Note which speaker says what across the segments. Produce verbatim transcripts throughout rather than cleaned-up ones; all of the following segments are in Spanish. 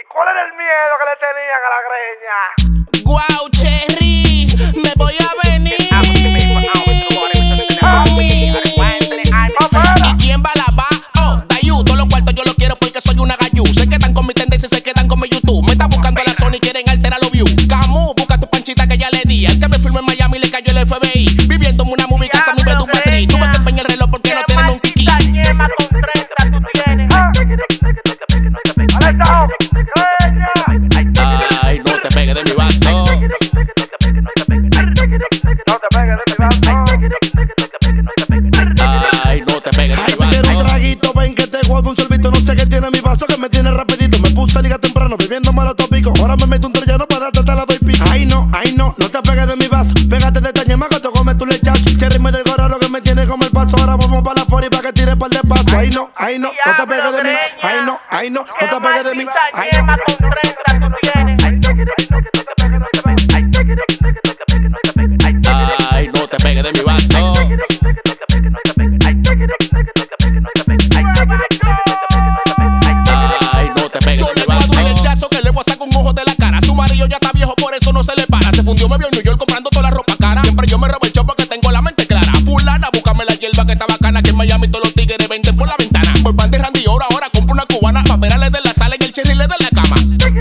Speaker 1: ¿Y cuál era el miedo que le tenían a la greña?
Speaker 2: Guau, Cherry, me voy a venir. ¿Y quién va a la va? Oh, Dayu, todos los cuartos yo los quiero porque soy una gallú. Se quedan con mi tendencia y se quedan con mi YouTube. Me está buscando la Sony y quieren alterar los views. Camu, busca tu panchita que ya le di. El que me filmó en Miami le cayó el F B I. Viviendo en una movie casa, mi tu matriz. Tuve que empeñar el reloj porque no tienen un kiki. Ay, no te pegues de mi vaso.
Speaker 1: No te pegues de mi vaso.
Speaker 2: Ay, no te pegues de mi
Speaker 3: Ay, te quiero un
Speaker 2: vaso.
Speaker 3: traguito, ven que te guardo un sorbito. No sé qué tiene mi vaso que me tiene rapidito. Me puse a ligar temprano, bebiendo malo tópico. Ahora me meto un relleno para darte hasta la doy pico. Ay no, ay no, no te pegues de mi vaso. Pégate de esta ñema que te come tu lechazo. El cherry me del gorro que me tiene como el paso. Ahora vamos para la fori para que tire par de paso. Ay no, ay no, no te pegues de mí. Ay no, ay no, no te pegues de mí. Ay no.
Speaker 2: Ay, no te pegues de mi vaso. Ay, no te pegues de mi vaso. Yo le el chazo que le voy a sacar un ojo de la cara. Su marido ya está viejo, por eso no se le para. Se fundió, me vio en New York comprando toda la ropa cara. Siempre yo me robo el show porque tengo la mente clara. Fulana, búscame la hierba que está bacana. Que en Miami todos los tigres venden por la ventana. Por pan de Randy Oro, ahora compro una cubana. Papera le de la sala y el cherry le de la cama.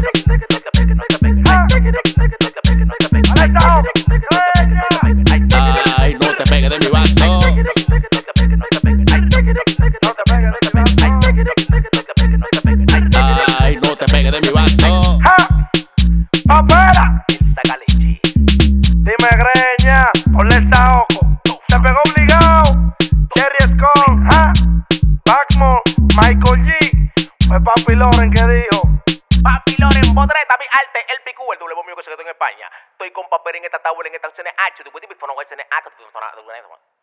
Speaker 2: Ay, no te pegues de mi vaso. Ay, no te pegues de mi vaso.
Speaker 1: ¡Papera! Dime, greña, ponle esta ojo. Te pegó obligado. Cherry Scone, ¿ja? Backmore, Michael G. Fue Papi Loren que dijo.
Speaker 4: Papi Loren, Podreta, mi arte, el picú, el doble mío que se quedó en España. Estoy con papel en esta tabla, en esta C N H, tu puedes ir por no C N H, tu